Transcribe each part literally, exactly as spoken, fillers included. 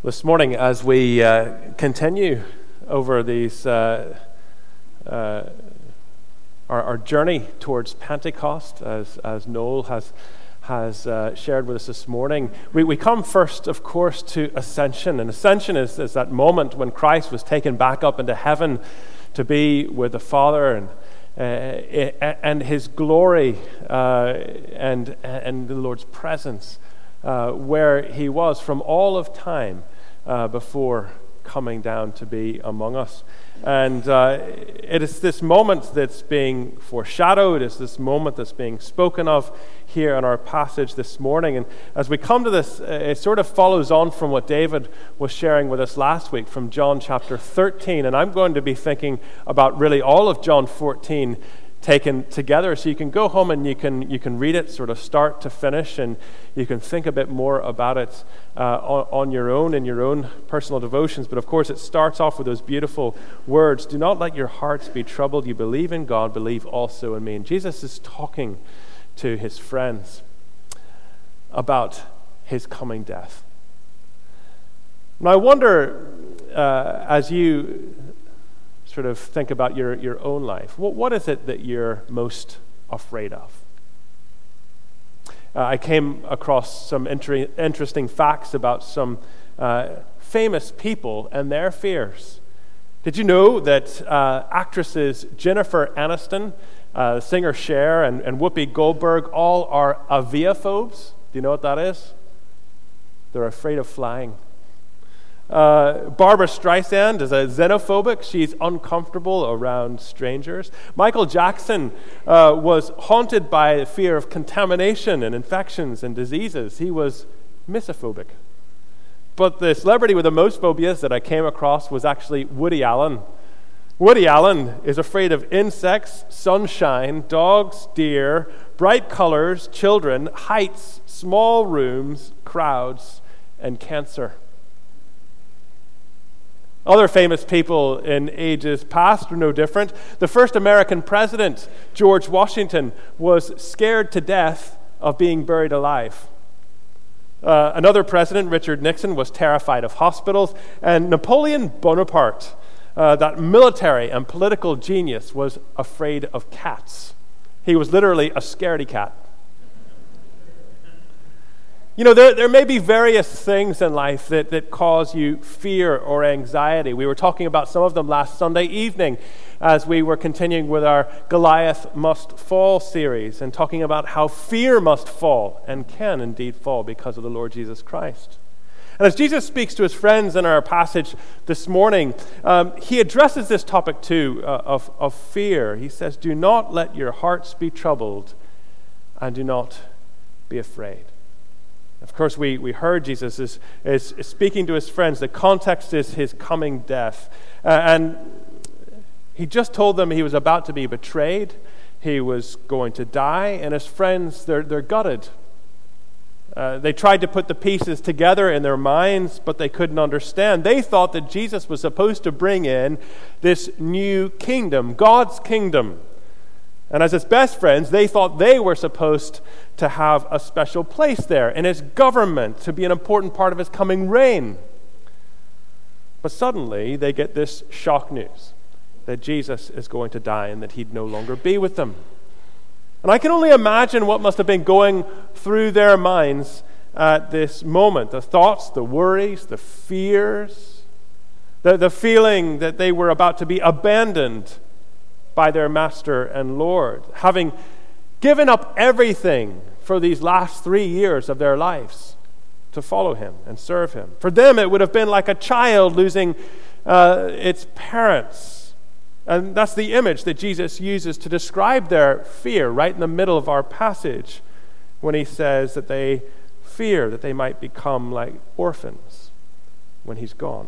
This morning, as we uh, continue over these uh, uh, our, our journey towards Pentecost, as as Noel has has uh, shared with us this morning, we, we come first, of course, to Ascension. And Ascension is, is that moment when Christ was taken back up into heaven to be with the Father, and uh, and His glory uh, and and the Lord's presence, uh, where He was from all of time. Uh, before coming down to be among us. And uh, it is this moment that's being foreshadowed, it's this moment that's being spoken of here in our passage this morning. And as we come to this, uh, it sort of follows on from what David was sharing with us last week from John chapter thirteen. And I'm going to be thinking about really all of John fourteen taken together, so you can go home and you can you can read it sort of start to finish, and you can think a bit more about it uh, on, on your own in your own personal devotions. But of course it starts off with those beautiful words, "Do not let your hearts be troubled. You believe in God, believe also in me." And Jesus is talking to his friends about his coming death. Now I wonder, uh, as you sort of think about your, your own life, what, what is it that you're most afraid of? Uh, I came across some inter- interesting facts about some uh, famous people and their fears. Did you know that uh, actresses Jennifer Aniston, uh, singer Cher, and, and Whoopi Goldberg all are aviaphobes? Do you know what that is? They're afraid of flying. Uh, Barbara Streisand is a xenophobic. She's uncomfortable around strangers. Michael Jackson uh, was haunted by the fear of contamination and infections and diseases. He was misophobic. But the celebrity with the most phobias that I came across was actually Woody Allen. Woody Allen is afraid of insects, sunshine, dogs, deer, bright colors, children, heights, small rooms, crowds, and cancer. Other famous people in ages past are no different. The first American president, George Washington, was scared to death of being buried alive. Uh, another president, Richard Nixon, was terrified of hospitals. And Napoleon Bonaparte, uh, that military and political genius, was afraid of cats. He was literally a scaredy cat. You know, there, there may be various things in life that, that cause you fear or anxiety. We were talking about some of them last Sunday evening as we were continuing with our Goliath Must Fall series and talking about how fear must fall and can indeed fall because of the Lord Jesus Christ. And as Jesus speaks to his friends in our passage this morning, um, he addresses this topic too uh, of, of fear. He says, "Do not let your hearts be troubled and do not be afraid." Of course, we, we heard Jesus is, is, is speaking to his friends. The context is his coming death. Uh, and he just told them he was about to be betrayed. He was going to die. And his friends, they're, they're gutted. Uh, they tried to put the pieces together in their minds, but they couldn't understand. They thought that Jesus was supposed to bring in this new kingdom, God's kingdom. And as his best friends, they thought they were supposed to have a special place there in his government, to be an important part of his coming reign. But suddenly, they get this shock news that Jesus is going to die and that he'd no longer be with them. And I can only imagine what must have been going through their minds at this moment. The thoughts, the worries, the fears, the, the feeling that they were about to be abandoned by their Master and Lord, having given up everything for these last three years of their lives to follow him and serve him. For them, it would have been like a child losing uh, its parents. And that's the image that Jesus uses to describe their fear right in the middle of our passage when he says that they fear that they might become like orphans when he's gone.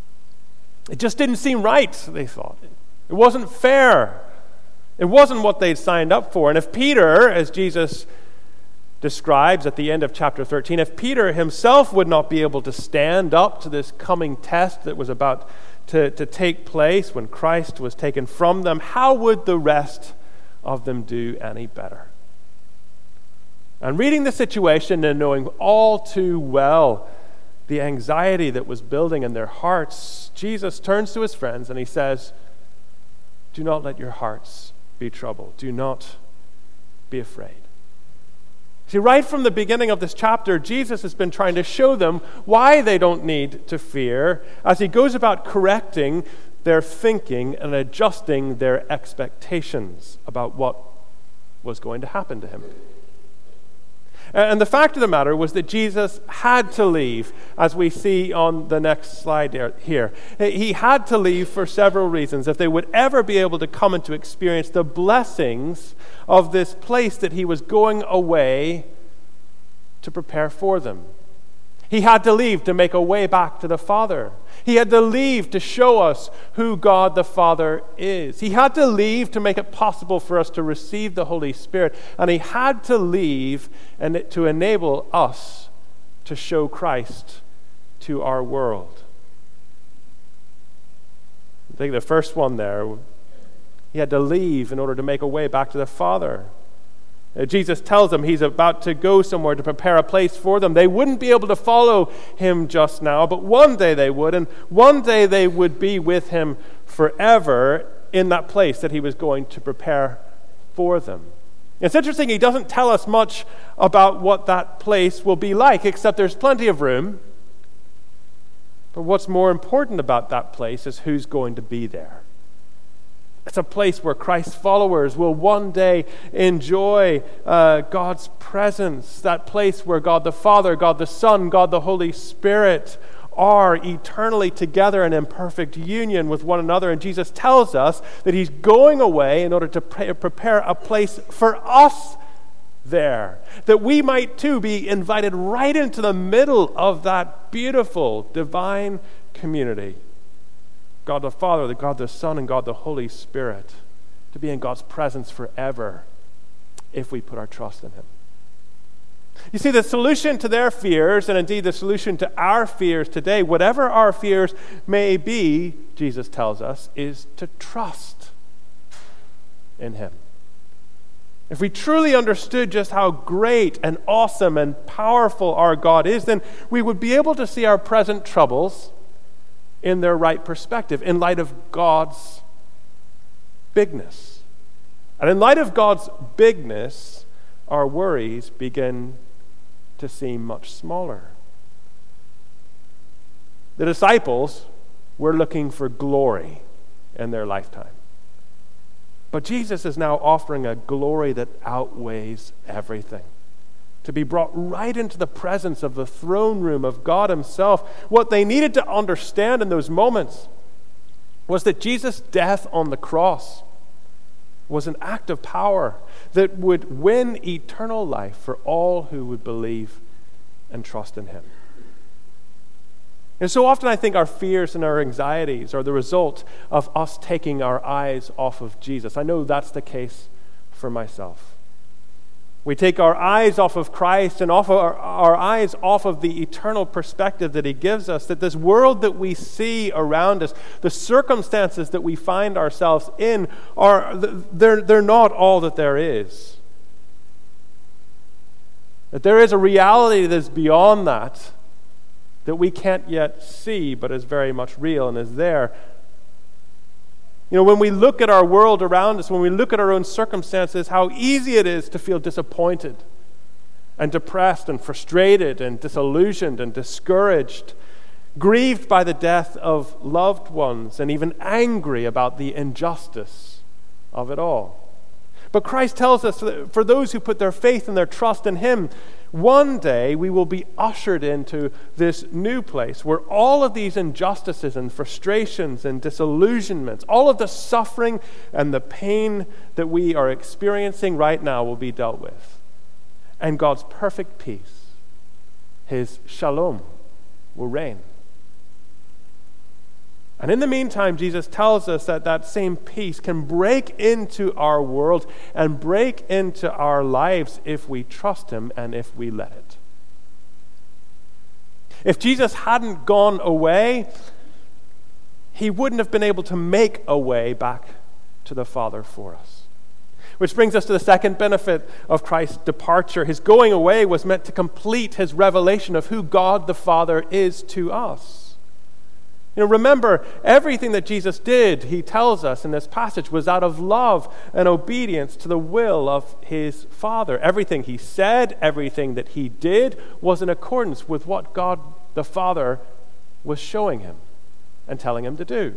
It just didn't seem right, they thought. It wasn't fair. It wasn't what they'd signed up for. And if Peter, as Jesus describes at the end of chapter thirteen, if Peter himself would not be able to stand up to this coming test that was about to, to take place when Christ was taken from them, how would the rest of them do any better? And reading the situation and knowing all too well the anxiety that was building in their hearts, Jesus turns to his friends and he says, do not let your hearts be troubled. Do not be afraid. See, right from the beginning of this chapter, Jesus has been trying to show them why they don't need to fear as he goes about correcting their thinking and adjusting their expectations about what was going to happen to him. And the fact of the matter was that Jesus had to leave, as we see on the next slide here. He had to leave for several reasons. If they would ever be able to come and to experience the blessings of this place that he was going away to prepare for them. He had to leave to make a way back to the Father. He had to leave to show us who God the Father is. He had to leave to make it possible for us to receive the Holy Spirit. And he had to leave and to enable us to show Christ to our world. I think the first one there, he had to leave in order to make a way back to the Father. Jesus tells them he's about to go somewhere to prepare a place for them. They wouldn't be able to follow him just now, but one day they would, and one day they would be with him forever in that place that he was going to prepare for them. It's interesting, he doesn't tell us much about what that place will be like, except there's plenty of room. But what's more important about that place is who's going to be there. It's a place where Christ's followers will one day enjoy uh, God's presence. That place where God the Father, God the Son, God the Holy Spirit are eternally together in imperfect union with one another. And Jesus tells us that he's going away in order to pre- prepare a place for us there. That we might too be invited right into the middle of that beautiful divine community. God the Father, the God the Son, and God the Holy Spirit, to be in God's presence forever if we put our trust in him. You see, the solution to their fears, and indeed the solution to our fears today, whatever our fears may be, Jesus tells us, is to trust in him. If we truly understood just how great and awesome and powerful our God is, then we would be able to see our present troubles in their right perspective, in light of God's bigness. And in light of God's bigness, our worries begin to seem much smaller. The disciples were looking for glory in their lifetime. But Jesus is now offering a glory that outweighs everything. To be brought right into the presence of the throne room of God himself. What they needed to understand in those moments was that Jesus' death on the cross was an act of power that would win eternal life for all who would believe and trust in him. And so often I think our fears and our anxieties are the result of us taking our eyes off of Jesus. I know that's the case for myself. We take our eyes off of Christ and off our, our eyes off of the eternal perspective that he gives us, that this world that we see around us, the circumstances that we find ourselves in, are they're, they're not all that there is. That there is a reality that is beyond that, that we can't yet see, but is very much real and is there. You know, when we look at our world around us, when we look at our own circumstances, how easy it is to feel disappointed and depressed and frustrated and disillusioned and discouraged, grieved by the death of loved ones, and even angry about the injustice of it all. But Christ tells us that for those who put their faith and their trust in him, one day we will be ushered into this new place where all of these injustices and frustrations and disillusionments, all of the suffering and the pain that we are experiencing right now will be dealt with. And God's perfect peace, his shalom, will reign. And in the meantime, Jesus tells us that that same peace can break into our world and break into our lives if we trust him and if we let it. If Jesus hadn't gone away, he wouldn't have been able to make a way back to the Father for us. Which brings us to the second benefit of Christ's departure. His going away was meant to complete his revelation of who God the Father is to us. You know, remember, everything that Jesus did, he tells us in this passage, was out of love and obedience to the will of his Father. Everything he said, everything that he did, was in accordance with what God the Father was showing him and telling him to do.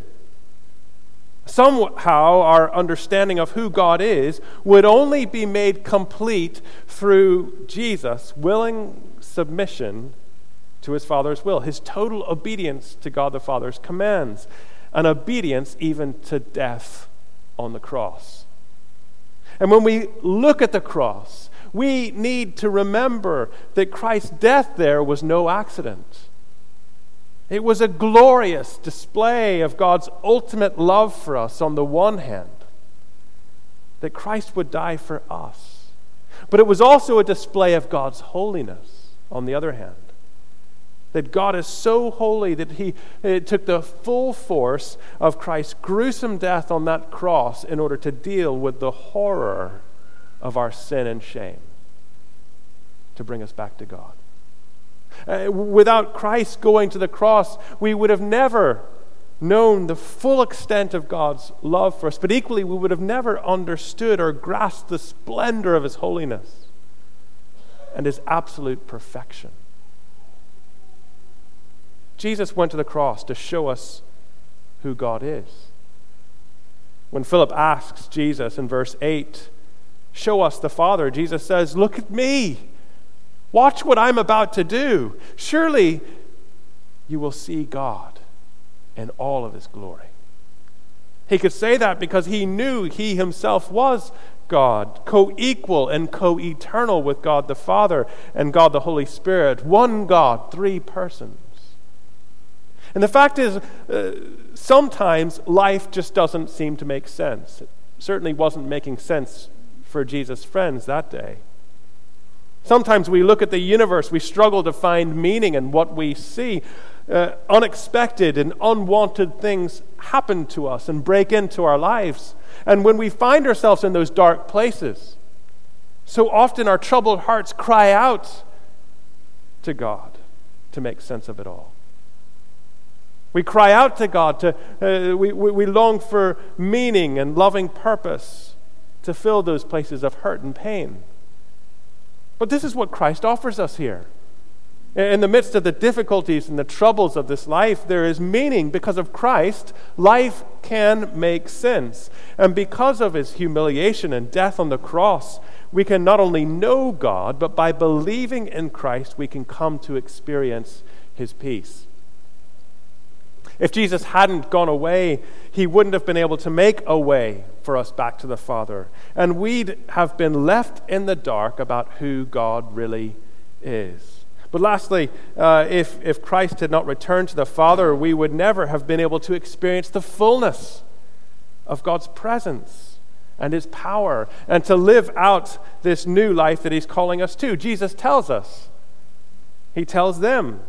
Somehow, our understanding of who God is would only be made complete through Jesus' willing submission to his Father's will, his total obedience to God the Father's commands, and obedience even to death on the cross. And when we look at the cross, we need to remember that Christ's death there was no accident. It was a glorious display of God's ultimate love for us on the one hand, that Christ would die for us. But it was also a display of God's holiness on the other hand. That God is so holy that he it took the full force of Christ's gruesome death on that cross in order to deal with the horror of our sin and shame, to bring us back to God. Uh, without Christ going to the cross, we would have never known the full extent of God's love for us, but equally we would have never understood or grasped the splendor of his holiness and his absolute perfection. Jesus went to the cross to show us who God is. When Philip asks Jesus in verse eight, "Show us the Father," Jesus says, "Look at me. Watch what I'm about to do. Surely you will see God in all of his glory." He could say that because he knew he himself was God, co-equal and co-eternal with God the Father and God the Holy Spirit, one God, three persons. And the fact is, uh, sometimes life just doesn't seem to make sense. It certainly wasn't making sense for Jesus' friends that day. Sometimes we look at the universe, we struggle to find meaning in what we see. Uh, unexpected and unwanted things happen to us and break into our lives. And when we find ourselves in those dark places, so often our troubled hearts cry out to God to make sense of it all. We cry out to God, to, uh, we, we, we long for meaning and loving purpose to fill those places of hurt and pain. But this is what Christ offers us here. In the midst of the difficulties and the troubles of this life, there is meaning. Because of Christ, life can make sense. And because of his humiliation and death on the cross, we can not only know God, but by believing in Christ, we can come to experience his peace. If Jesus hadn't gone away, he wouldn't have been able to make a way for us back to the Father. And we'd have been left in the dark about who God really is. But lastly, uh, if, if Christ had not returned to the Father, we would never have been able to experience the fullness of God's presence and his power and to live out this new life that he's calling us to. Jesus tells us. He tells them,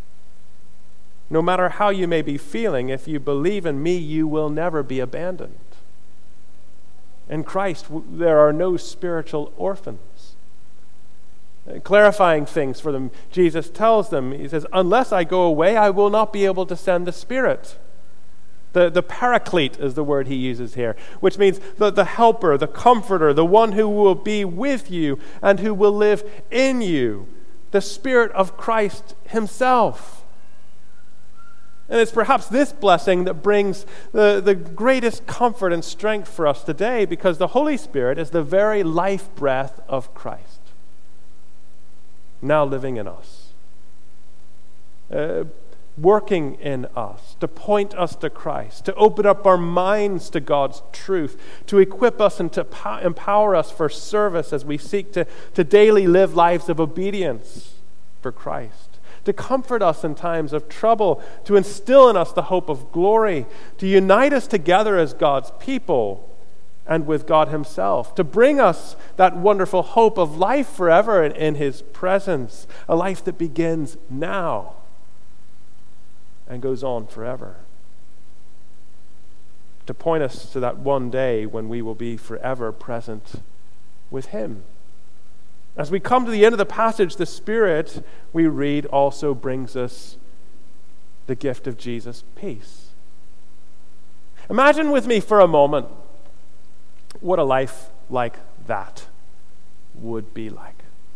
no matter how you may be feeling, if you believe in me, you will never be abandoned. In Christ, there are no spiritual orphans. Clarifying things for them, Jesus tells them, he says, unless I go away, I will not be able to send the Spirit. The, the paraclete is the word he uses here, which means the, the helper, the comforter, the one who will be with you and who will live in you, the Spirit of Christ himself. And it's perhaps this blessing that brings the, the greatest comfort and strength for us today, because the Holy Spirit is the very life breath of Christ, now living in us, uh, working in us, to point us to Christ, to open up our minds to God's truth, to equip us and to po- empower us for service as we seek to, to daily live lives of obedience for Christ. To comfort us in times of trouble, to instill in us the hope of glory, to unite us together as God's people and with God himself, to bring us that wonderful hope of life forever in, in his presence, a life that begins now and goes on forever. to point us to that one day when we will be forever present with him. As we come to the end of the passage, the Spirit, we read, also brings us the gift of Jesus' peace. Imagine with me for a moment what a life like that would be like.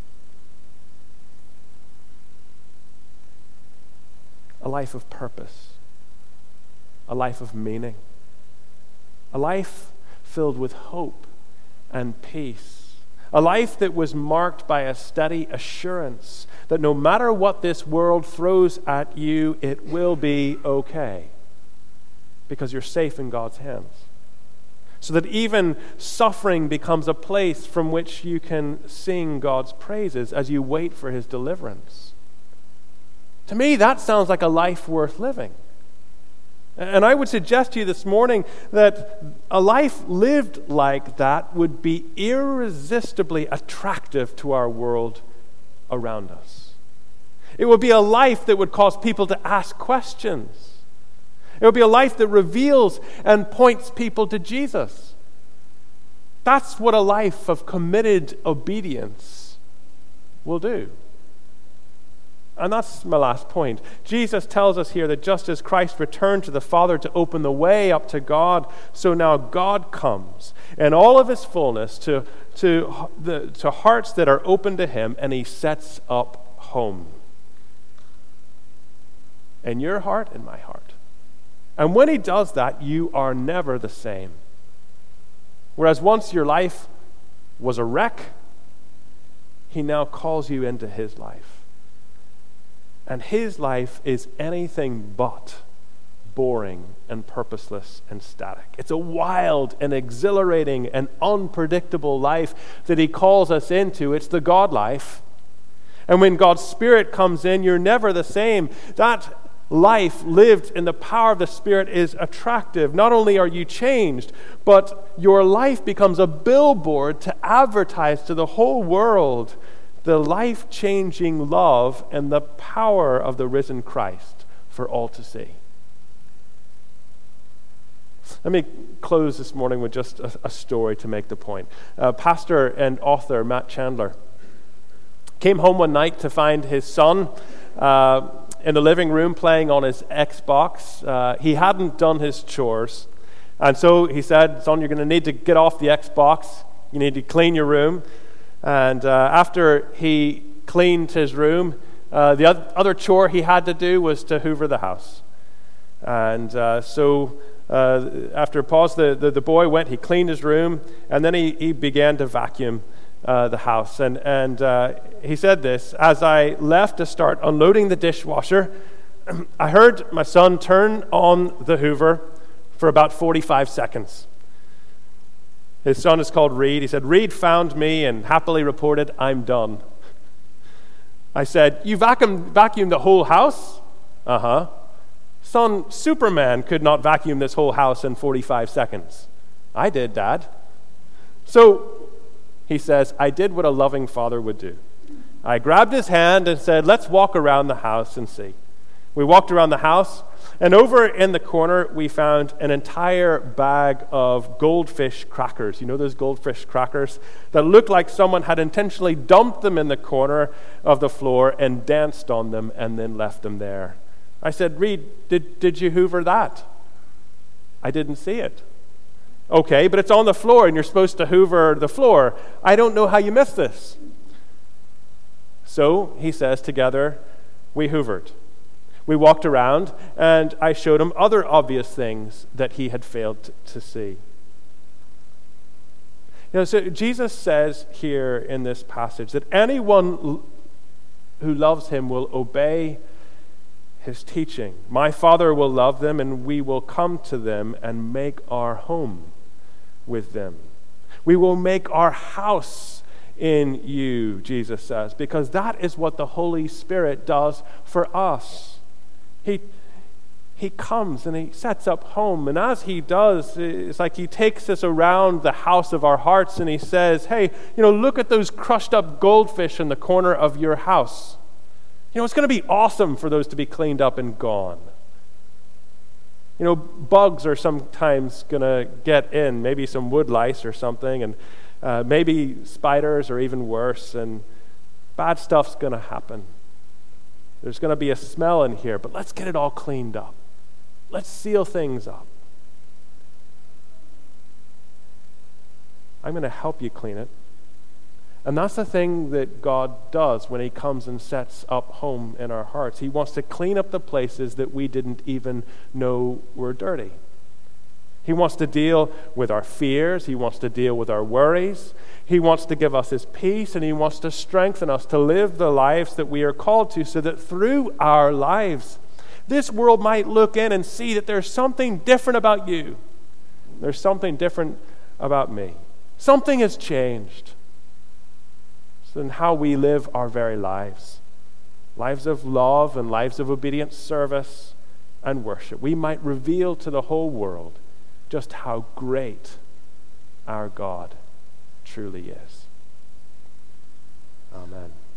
A life of purpose, a life of meaning, a life filled with hope and peace, a life that was marked by a steady assurance that no matter what this world throws at you, it will be okay because you're safe in God's hands. So that even suffering becomes a place from which you can sing God's praises as you wait for his deliverance. To me, that sounds like a life worth living. And I would suggest to you this morning that a life lived like that would be irresistibly attractive to our world around us. It would be a life that would cause people to ask questions. It would be a life that reveals and points people to Jesus. That's what a life of committed obedience will do. And that's my last point. Jesus tells us here that just as Christ returned to the Father to open the way up to God, so now God comes in all of his fullness to, to, the, to hearts that are open to him, and he sets up home. In your heart and my heart. And when he does that, you are never the same. Whereas once your life was a wreck, he now calls you into his life. And his life is anything but boring and purposeless and static. It's a wild and exhilarating and unpredictable life that he calls us into. It's the God life. And when God's Spirit comes in, you're never the same. That life lived in the power of the Spirit is attractive. Not only are you changed, but your life becomes a billboard to advertise to the whole world the life-changing love and the power of the risen Christ for all to see. Let me close this morning with just a, a story to make the point. Uh, pastor and author Matt Chandler came home one night to find his son uh, in the living room playing on his Xbox. Uh, he hadn't done his chores, and so he said, "Son, you're going to need to get off the Xbox. You need to clean your room." And uh, after he cleaned his room, uh, the other chore he had to do was to hoover the house. And uh, so uh, after a pause, the, the, the boy went, he cleaned his room, and then he, he began to vacuum uh, the house. And, and uh, he said this, "As I left to start unloading the dishwasher, I heard my son turn on the hoover for about forty-five seconds. His son is called Reed. He said, "Reed found me and happily reported, 'I'm done.' I said, 'You vacuumed, vacuumed the whole house?' 'Uh-huh.' 'Son, Superman could not vacuum this whole house in forty-five seconds. 'I did, Dad.' So, he says, I did what a loving father would do. I grabbed his hand and said, 'Let's walk around the house and see.' We walked around the house, and over in the corner, we found an entire bag of goldfish crackers. You know those goldfish crackers that looked like someone had intentionally dumped them in the corner of the floor and danced on them and then left them there. I said, 'Reed, did, did you hoover that?' 'I didn't see it.' 'Okay, but it's on the floor and you're supposed to hoover the floor. I don't know how you missed this.' So, he says, together, we hoovered. We walked around, and I showed him other obvious things that he had failed to see. You know, so Jesus says here in this passage that anyone who loves him will obey his teaching. My Father will love them, and we will come to them and make our home with them. We will make our house in you, Jesus says, because that is what the Holy Spirit does for us. He, he comes and he sets up home, and as he does, it's like he takes us around the house of our hearts and he says, hey, you know, look at those crushed up goldfish in the corner of your house. You know, it's going to be awesome for those to be cleaned up and gone. You know, bugs are sometimes going to get in, maybe some wood lice or something, and uh, maybe spiders or even worse, and bad stuff's going to happen. There's going to be a smell in here, but let's get it all cleaned up. Let's seal things up. I'm going to help you clean it. And that's the thing that God does when he comes and sets up home in our hearts. He wants to clean up the places that we didn't even know were dirty. He wants to deal with our fears. He wants to deal with our worries. He wants to give us his peace, and he wants to strengthen us to live the lives that we are called to, so that through our lives, this world might look in and see that there's something different about you. There's something different about me. Something has changed in how we live our very lives. Lives of love and lives of obedient service and worship. We might reveal to the whole world just how great our God truly is. Amen.